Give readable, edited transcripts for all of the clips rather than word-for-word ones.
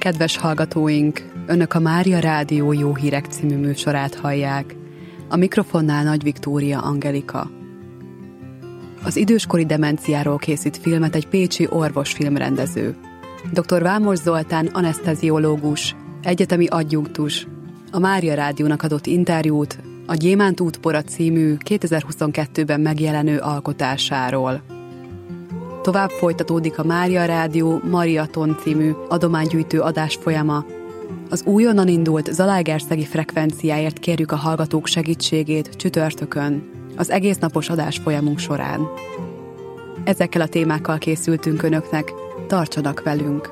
Kedves hallgatóink, Önök a Mária Rádió Jó Hírek című műsorát hallják. A mikrofonnál Nagy Viktória Angelika. Az időskori demenciáról készít filmet egy pécsi orvos-filmrendező. Dr. Vámos Zoltán aneszteziológus, egyetemi adjunktus, a Mária Rádiónak adott interjút a Gyémánt útpora című 2022-ben megjelenő alkotásáról. Tovább folytatódik a Mária Rádió Mariaton című adománygyűjtő adásfolyama. Az újonnan indult zalaegerszegi frekvenciáért kérjük a hallgatók segítségét csütörtökön, az egésznapos adásfolyamunk során. Ezekkel a témákkal készültünk Önöknek, tartsanak velünk!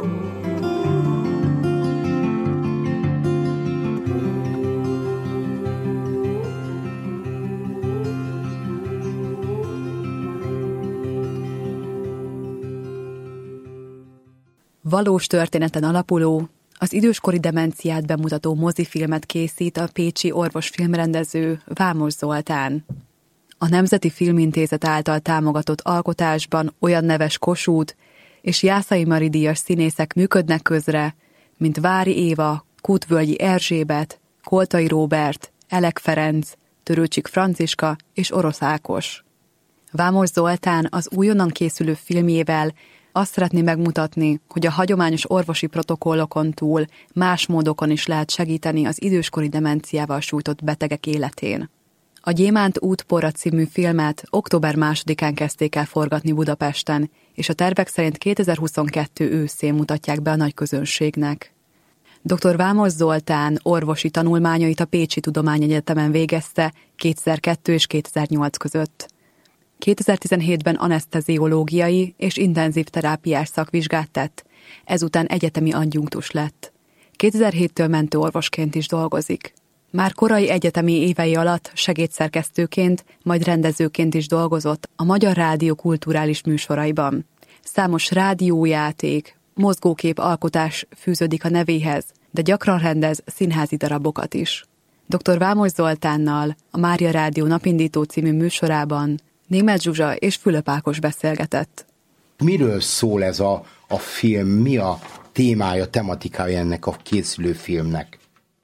Valós történeten alapuló, az időskori demenciát bemutató mozifilmet készít a pécsi orvos-filmrendező Vámos Zoltán. A Nemzeti Filmintézet által támogatott alkotásban olyan neves Kossuth és Jászai Mari díjas színészek működnek közre, mint Vári Éva, Kútvölgyi Erzsébet, Koltai Róbert, Elek Ferenc, Törőcsik Franciska és Orosz Ákos. Vámos Zoltán az újonnan készülő filmjével azt szeretné megmutatni, hogy a hagyományos orvosi protokollokon túl más módokon is lehet segíteni az időskori demenciával sújtott betegek életén. A Gyémánt útpora című filmet október 2-án kezdték el forgatni Budapesten, és a tervek szerint 2022 őszén mutatják be a nagy közönségnek. Dr. Vámos Zoltán orvosi tanulmányait a Pécsi Tudományegyetemen végezte 2002 és 2008 között. 2017-ben aneszteziológiai és intenzív terápiás szakvizsgát tett, ezután egyetemi adjunktus lett. 2007-től mentőorvosként is dolgozik. Már korai egyetemi évei alatt segédszerkesztőként, majd rendezőként is dolgozott a Magyar Rádió kulturális műsoraiban. Számos rádiójáték, mozgókép alkotás fűződik a nevéhez, de gyakran rendez színházi darabokat is. Dr. Vámos Zoltánnal a Mária Rádió napindító című műsorában Németh Zsuzsa és Fülöp Ákos beszélgetett. Miről szól ez a film? Mi a témája, tematikája ennek a készülő filmnek?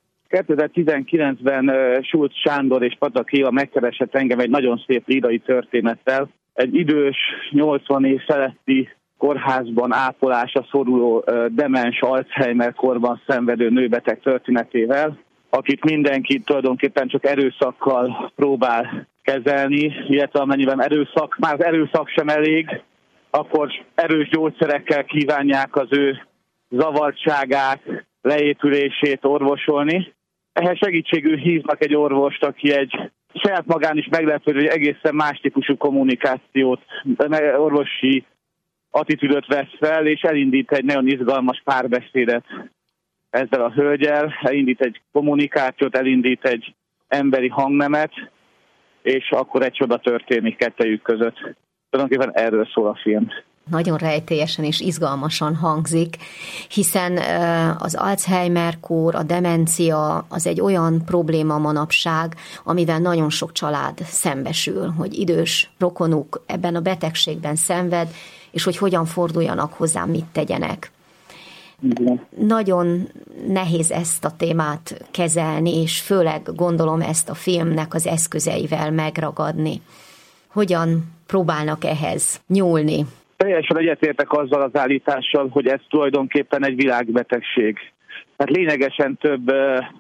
2019-ben Schulz Sándor és Patak Éva megkeresett engem egy nagyon szép lírai történettel. Egy idős, 80 év feletti kórházban ápolásra szoruló demens Alzheimer korban szenvedő nőbeteg történetével, akit mindenki tulajdonképpen csak erőszakkal próbál kezelni, illetve amennyiben már az erőszak sem elég, akkor erős gyógyszerekkel kívánják az ő zavartságát, leépülését orvosolni. Ehhez segítségül hívnak egy orvost, aki egy saját magán is meglepődő, hogy egészen más típusú kommunikációt, orvosi attitűdöt vesz fel, és elindít egy nagyon izgalmas párbeszédet ezzel a hölgyel, elindít egy kommunikációt, elindít egy emberi hangnemet, és akkor egy csoda történik kettejük között. Tulajdonképpen erről szól a film. Nagyon rejtélyesen és izgalmasan hangzik, hiszen az Alzheimer-kór, a demencia az egy olyan probléma manapság, amivel nagyon sok család szembesül, hogy idős rokonuk ebben a betegségben szenved, és hogy hogyan forduljanak hozzá, mit tegyenek. Igen. Nagyon nehéz ezt a témát kezelni, és főleg gondolom ezt a filmnek az eszközeivel megragadni. Hogyan próbálnak ehhez nyúlni? Teljesen egyetértek azzal az állítással, hogy ez tulajdonképpen egy világbetegség. Tehát lényegesen több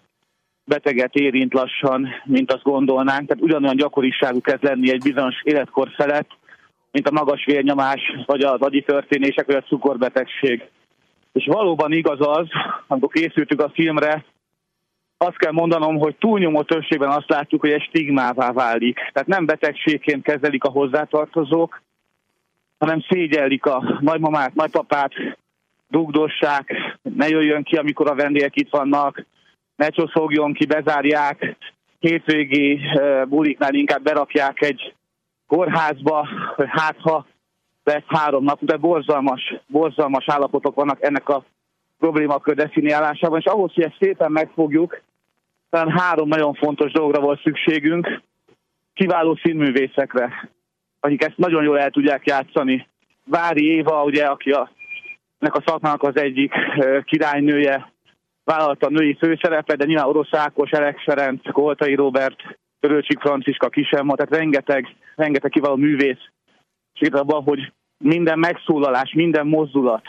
beteget érint lassan, mint azt gondolnánk. Tehát ugyanolyan gyakoriságú kezd lenni egy bizonyos életkor felett, mint a magas vérnyomás, vagy az agyi történések, vagy a cukorbetegség. És valóban igaz az, amikor készültük a filmre, azt kell mondanom, hogy túlnyomó többségben azt látjuk, hogy egy stigmává válik. Tehát nem betegségként kezelik a hozzátartozók, hanem szégyellik a nagymamát, nagypapát, dugdossák, ne jöjjön ki, amikor a vendégek itt vannak, ne csoszogjon ki, bezárják, hétvégi buliknál inkább berakják egy kórházba, hogy ha lesz 3 nap, de borzalmas állapotok vannak ennek a problémakör definiálásában, és ahhoz, hogy ezt szépen megfogjuk, talán 3 nagyon fontos dologra volt szükségünk, kiváló színművészekre, akik ezt nagyon jól el tudják játszani. Vári Éva, ugye, aki a a szakmának az egyik királynője vállalta a női főszerepet, de nyilván Orosz Ákos, Elek Ferenc, Koltai Róbert, Törőcsik Franciska, Kis Emma, tehát rengeteg kiváló művész segít abban, hogy minden megszólalás, minden mozdulat,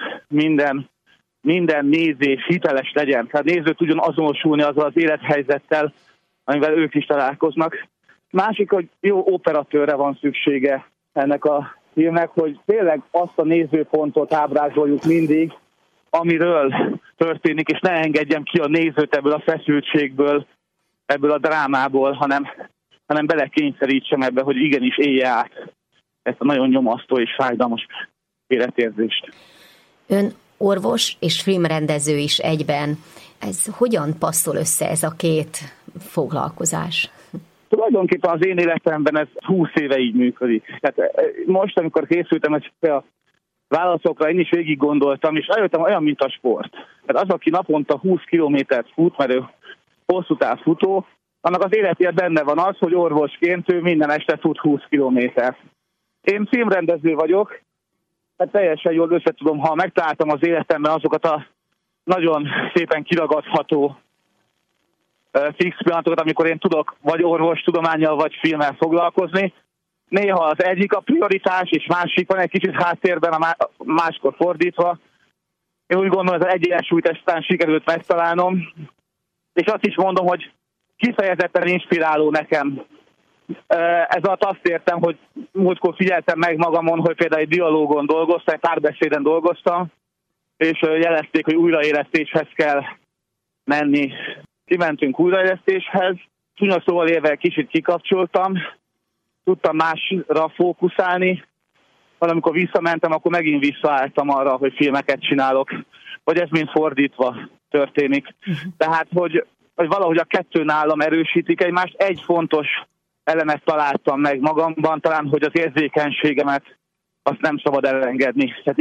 minden nézés hiteles legyen. Tehát néző tudjon azonosulni azzal az élethelyzettel, amivel ők is találkoznak. Másik, hogy jó operatőrre van szüksége ennek a filmnek, hogy tényleg azt a nézőpontot ábrázoljuk mindig, amiről történik, és ne engedjem ki a nézőt ebből a feszültségből, ebből a drámából, hanem belekényszerítsem ebbe, hogy igenis élje át ezt a nagyon nyomasztó és fájdalmas életérzést. Ön orvos és filmrendező is egyben. Ez hogyan passzol össze ez a két foglalkozás? Tulajdonképpen az én életemben ez 20 éve így működik. Tehát most, amikor készültem a válaszokra, én is végig gondoltam, és eljöttem olyan, mint a sport. Tehát az, aki naponta 20 kilométert fut, mert ő hosszú távfutó, annak az életében benne van az, hogy orvosként ő minden este fut 20 kilométert. Én filmrendező vagyok, tehát teljesen jól összetudom, ha megtaláltam az életemben azokat a nagyon szépen kiragadható fix pillanatokat, amikor én tudok vagy orvostudománnyal, vagy filmmel foglalkozni. Néha az egyik a prioritás, és másik van egy kicsit háttérben, máskor fordítva. Én úgy gondolom, hogy az egyensúlyt eztán sikerült megtalálnom. És azt is mondom, hogy kifejezetten inspiráló nekem. Ez alatt azt értem, hogy múltkor figyeltem meg magamon, hogy például egy dialógon dolgoztam, egy párbeszéden dolgoztam, és jelezték, hogy újraélesztéshez kell menni. Kimentünk újraélesztéshez, csúnya szóval élve kicsit kikapcsoltam, tudtam másra fókuszálni, valamikor visszamentem, akkor megint visszaálltam arra, hogy filmeket csinálok, vagy ez mind fordítva történik. Tehát, hogy valahogy a kettő nálam erősítik egymást. Egy fontos elemet találtam meg magamban, talán, hogy az érzékenységemet azt nem szabad elengedni. Tehát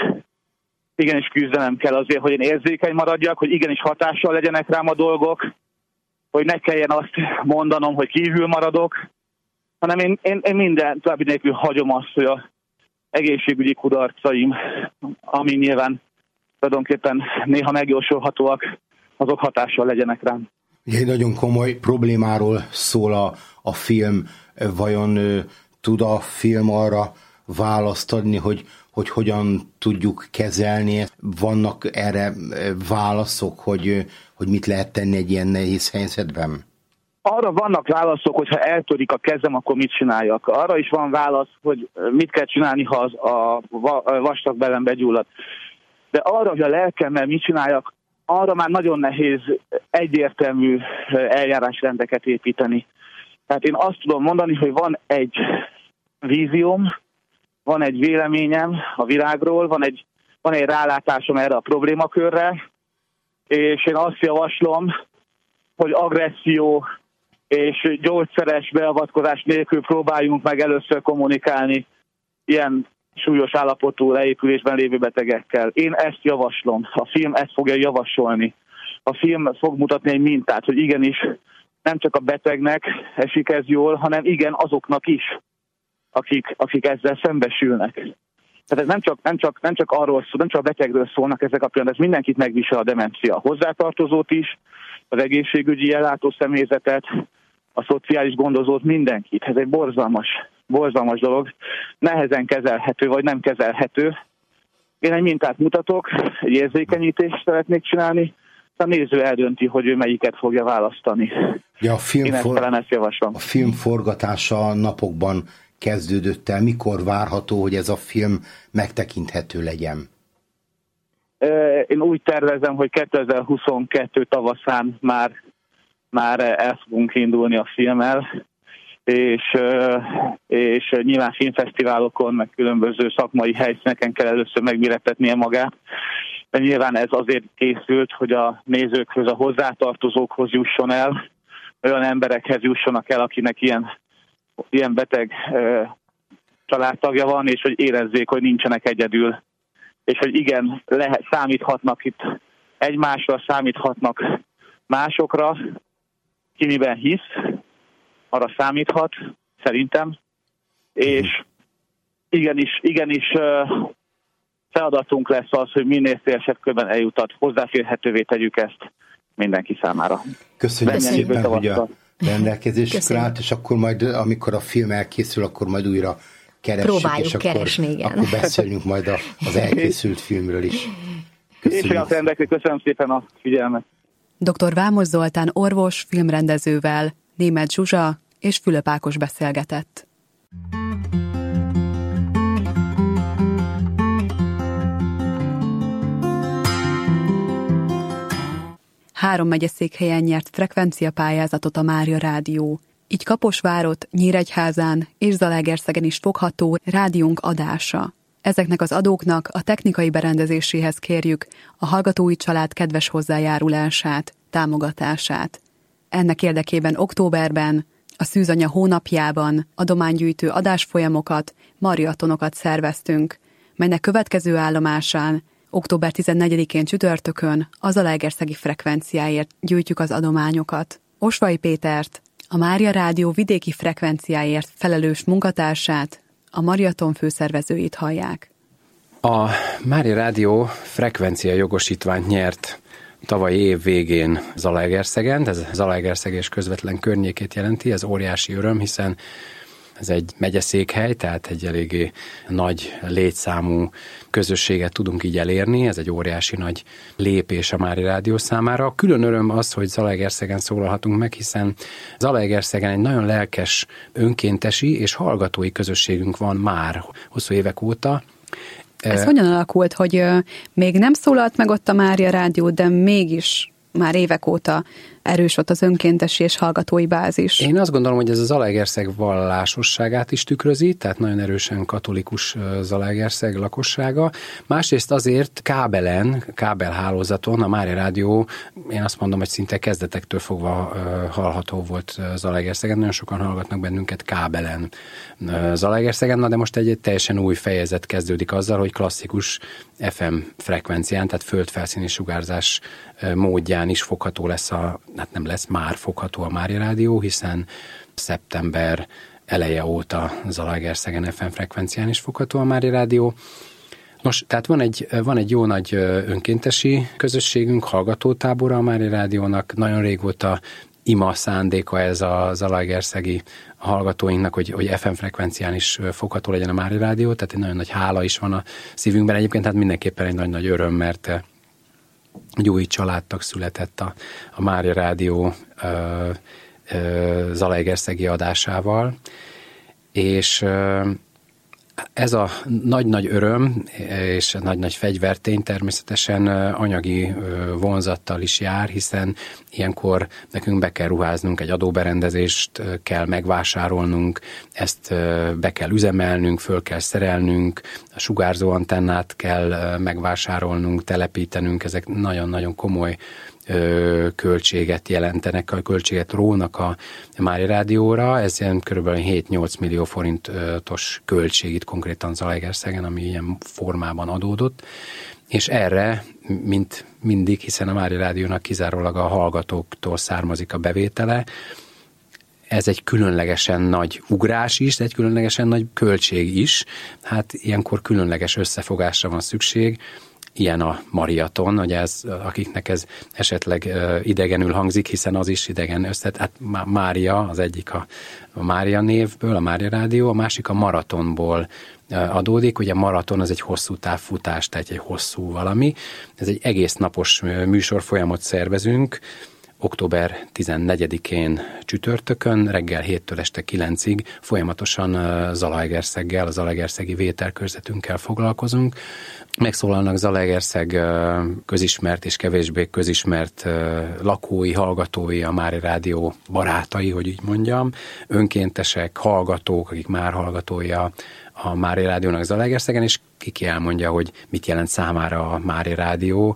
igenis küzdenem kell azért, hogy én érzékeny maradjak, hogy igenis hatással legyenek rám a dolgok, hogy ne kelljen azt mondanom, hogy kívül maradok, hanem én minden további nélkül hagyom azt, hogy az egészségügyi kudarcaim, ami nyilván tulajdonképpen néha megjósolhatóak, azok hatással legyenek rám. Egy nagyon komoly problémáról szól a film. Vajon tud a film arra választ adni, hogy hogyan tudjuk kezelni? Vannak erre válaszok, hogy mit lehet tenni egy ilyen nehéz helyzetben? Arra vannak válaszok, hogy ha eltörik a kezem, akkor mit csináljak. Arra is van válasz, hogy mit kell csinálni, ha a vastag belem begyullad. De arra, hogy a lelkemmel mit csináljak, arra már nagyon nehéz egyértelmű eljárásrendeket építeni. Tehát én azt tudom mondani, hogy van egy vízióm, van egy véleményem a világról, van egy rálátásom erre a problémakörre, és én azt javaslom, hogy agresszió és gyógyszeres beavatkozás nélkül próbáljunk meg először kommunikálni ilyen súlyos állapotú leépülésben lévő betegekkel. Én ezt javaslom. A film ezt fogja javasolni. A film fog mutatni egy mintát, hogy igenis nem csak a betegnek esik ez jól, hanem igen azoknak is, akik ezzel szembesülnek. Tehát ez nem csak arról szól, nem csak a betegről szólnak ezek a pillanatok, ez mindenkit megvisel a demencia. A hozzátartozót is, az egészségügyi ellátó személyzetet, a szociális gondozót, mindenkit. Ez egy borzalmas dolog, nehezen kezelhető, vagy nem kezelhető. Én egy mintát mutatok, egy érzékenyítést szeretnék csinálni, a néző eldönti, hogy ő melyiket fogja választani. Ja, Én ezt javaslom. A film forgatása napokban kezdődött el. Mikor várható, hogy ez a film megtekinthető legyen? Én úgy tervezem, hogy 2022 tavaszán már el fogunk indulni a filmmel, és nyilván filmfesztiválokon, meg különböző szakmai helyszíneken kell először megmérettetnie magát. De nyilván ez azért készült, hogy a nézőkhöz, a hozzátartozókhoz jusson el, olyan emberekhez jussanak el, akinek ilyen beteg családtagja van, és hogy érezzék, hogy nincsenek egyedül. És hogy igen, számíthatnak itt egymásra, számíthatnak másokra, ki miben hisz, arra számíthat, szerintem. És igenis feladatunk lesz az, hogy minél szélesebb körben eljutat, hozzáférhetővé tegyük ezt mindenki számára. Köszönjük szépen, hogy a rendelkezésükre állt, és akkor majd, amikor a film elkészül, akkor majd újra keressük, próbáljuk és keresni, igen. Akkor beszéljünk majd az elkészült filmről is. Köszönöm szépen a figyelmet. Dr. Vámos Zoltán orvos, filmrendezővel Németh Zsuzsa és Fülöp Ákos beszélgetett. Három megyeszékhelyen nyert frekvenciapályázatot a Mária Rádió. Így Kaposvárot, Nyíregyházán és Zalaegerszegen is fogható rádiónk adása. Ezeknek az adóknak a technikai berendezéséhez kérjük a hallgatói család kedves hozzájárulását, támogatását. Ennek érdekében októberben, a Szűzanya hónapjában adománygyűjtő adásfolyamokat, mariatonokat szerveztünk, melynek következő állomásán október 14-én csütörtökön a zalaegerszegi frekvenciáért gyűjtjük az adományokat. Osvai Pétert, a Mária Rádió vidéki frekvenciáért felelős munkatársát, a maraton főszervezőit hallják. A Mária Rádió frekvencia jogosítványt nyert tavalyi év végén Zalaegerszegen, ez Zalaegerszeg és közvetlen környékét jelenti, ez óriási öröm, hiszen ez egy megyeszékhely, tehát egy eléggé nagy létszámú közösséget tudunk így elérni, ez egy óriási nagy lépés a Mária Rádió számára. Külön öröm az, hogy Zalaegerszegen szólalhatunk meg, hiszen Zalaegerszegen egy nagyon lelkes önkéntesi és hallgatói közösségünk van már hosszú évek óta. Ez hogyan alakult, hogy még nem szólalt meg ott a Mária Rádió, de mégis már évek óta erős ott az önkéntesi és hallgatói bázis? Én azt gondolom, hogy ez a Zalaegerszeg vallásosságát is tükrözi, tehát nagyon erősen katolikus Zalaegerszeg lakossága. Másrészt azért kábelhálózaton a Mária Rádió, én azt mondom, hogy szinte kezdetektől fogva hallható volt Zalaegerszegen. Nagyon sokan hallgatnak bennünket kábelen Zalaegerszegen, na de most egy teljesen új fejezet kezdődik azzal, hogy klasszikus FM frekvencián, tehát földfelszíni sugárzás módján is fogható lesz hát nem lesz, már fogható a Mária Rádió, hiszen szeptember eleje óta Zalaegerszegen FM frekvencián is fogható a Mária Rádió. Nos, tehát van egy jó nagy önkéntesi közösségünk, hallgatótábora a Mária Rádiónak, nagyon régóta ima szándéka ez a zalaegerszegi hallgatóinknak, hogy FM frekvencián is fogható legyen a Mária Rádió, tehát egy nagyon nagy hála is van a szívünkben. Egyébként hát mindenképpen egy nagy-nagy öröm, mert egy új családtag született a Mária Rádió zalaegerszegi adásával, és ez a nagy-nagy öröm és nagy-nagy fegyvertény természetesen anyagi vonzattal is jár, hiszen ilyenkor nekünk be kell ruháznunk, egy adóberendezést kell megvásárolnunk, ezt be kell üzemelnünk, föl kell szerelnünk, a sugárzó antennát kell megvásárolnunk, telepítenünk, ezek nagyon-nagyon komoly költséget jelentenek, a költséget rónak a Mária Rádióra, ez ilyen kb. 7-8 millió forintos költség itt konkrétan Zalaegerszegen, ami ilyen formában adódott, és erre, mint mindig, hiszen a Mária Rádiónak kizárólag a hallgatóktól származik a bevétele, ez egy különlegesen nagy ugrás is, de egy különlegesen nagy költség is, hát ilyenkor különleges összefogásra van szükség, ilyen a mariaton, hogy akiknek ez esetleg idegenül hangzik, hiszen az is idegen hát Mária, az egyik a Mária névből, a Mária Rádió, a másik a maratonból adódik, ugye maraton az egy hosszú távfutás, tehát egy hosszú valami. Ez egy egész napos műsorfolyamot szervezünk, október 14-én csütörtökön, reggel 7-től este 9-ig folyamatosan Zalaegerszeggel, a zalaegerszegi vételkörzetünkkel foglalkozunk. Megszólalnak Zalaegerszeg közismert és kevésbé közismert lakói, hallgatói, a Mária Rádió barátai, hogy így mondjam, önkéntesek, hallgatók, akik már hallgatói a Mária Rádiónak Zalaegerszegen, és ki elmondja, hogy mit jelent számára a Mária Rádió.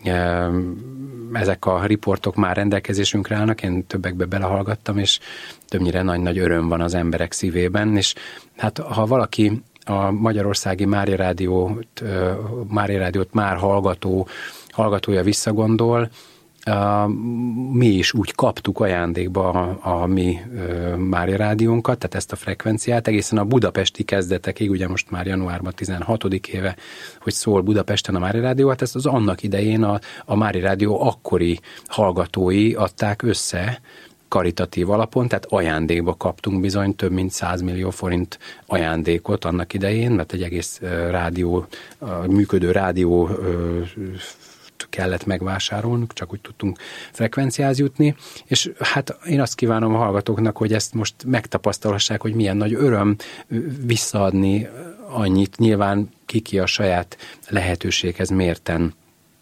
Ezek a riportok már rendelkezésünkre állnak, én többekbe belehallgattam, és többnyire nagy-nagy öröm van az emberek szívében, és hát ha valaki a magyarországi Mária Rádiót már hallgatója visszagondol, mi is úgy kaptuk ajándékba a mi Mária Rádiónkat, tehát ezt a frekvenciát, egészen a budapesti kezdetekig, ugye most már januárban 16. éve, hogy szól Budapesten a Mária Rádió, hát ezt az annak idején a Mária Rádió akkori hallgatói adták össze, karitatív alapon, tehát ajándékba kaptunk bizony több mint 100 millió forint ajándékot annak idején, mert egy egész működő rádió kellett megvásárolnunk, csak úgy tudtunk frekvenciához jutni, és hát én azt kívánom a hallgatóknak, hogy ezt most megtapasztalhassák, hogy milyen nagy öröm visszaadni annyit, nyilván ki a saját lehetőséghez mérten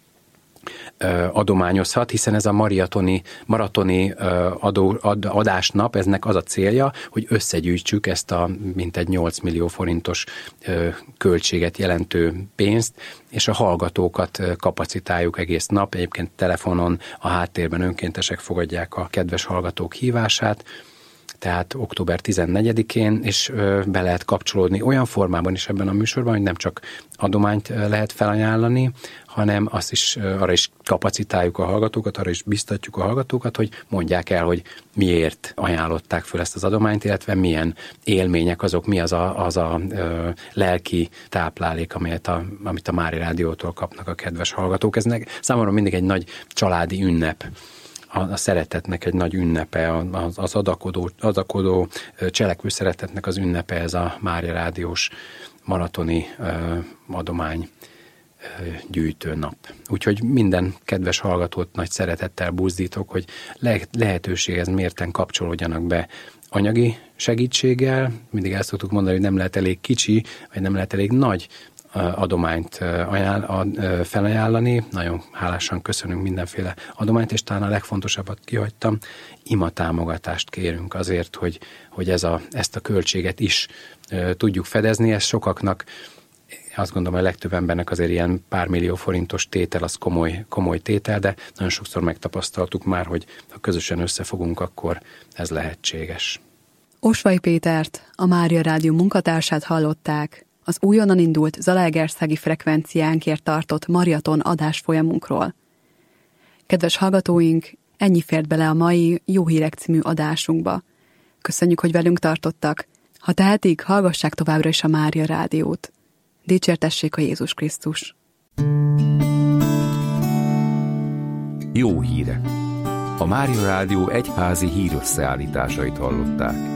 adományozhat, hiszen ez a maratoni adásnap, eznek az a célja, hogy összegyűjtsük ezt a mintegy 8 millió forintos költséget jelentő pénzt, és a hallgatókat kapacitáljuk egész nap. Egyébként telefonon a háttérben önkéntesek fogadják a kedves hallgatók hívását, tehát október 14-én, és be lehet kapcsolódni olyan formában is ebben a műsorban, hogy nem csak adományt lehet felajánlani, hanem azt is, arra is kapacitáljuk a hallgatókat, arra is biztatjuk a hallgatókat, hogy mondják el, hogy miért ajánlották föl ezt az adományt, illetve milyen élmények azok, mi az a lelki táplálék, amit a Mária Rádiótól kapnak a kedves hallgatók. Ez számomra mindig egy nagy családi ünnep. A szeretetnek egy nagy ünnepe, az adakodó cselekvő szeretetnek az ünnepe, ez a Mária Rádiós maratoni adomány gyűjtő nap. Úgyhogy minden kedves hallgatót nagy szeretettel buzdítok, hogy lehetőséghez mérten kapcsolódjanak be anyagi segítséggel. Mindig el szoktuk mondani, hogy nem lehet elég kicsi, vagy nem lehet elég nagy adományt felajánlani. Nagyon hálásan köszönünk mindenféle adományt, és talán a legfontosabbat kihagytam, imatámogatást kérünk azért, hogy ezt a költséget is tudjuk fedezni. Ez sokaknak, azt gondolom, a legtöbb embernek azért ilyen pár millió forintos tétel, az komoly tétel, de nagyon sokszor megtapasztaltuk már, hogy ha közösen összefogunk, akkor ez lehetséges. Osvay Pétert, a Mária Rádió munkatársát hallották az újonnan indult zalaegerszegi frekvenciánkért tartott maraton adásfolyamunkról. Kedves hallgatóink, ennyi fért bele a mai Jó Hírek című adásunkba. Köszönjük, hogy velünk tartottak. Ha tehetik, hallgassák továbbra is a Mária Rádiót. Dicsértessék a Jézus Krisztus! Jó hírek! A Mária Rádió egyházi hírösszeállításait hallották.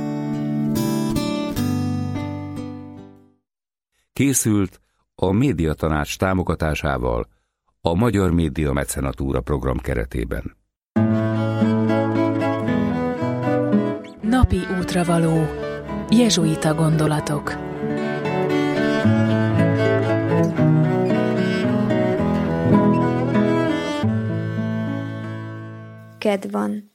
Készült a Médiatanács támogatásával a Magyar Média Mecenatúra program keretében. Napi útravaló. Jezsuita gondolatok. Kedv van.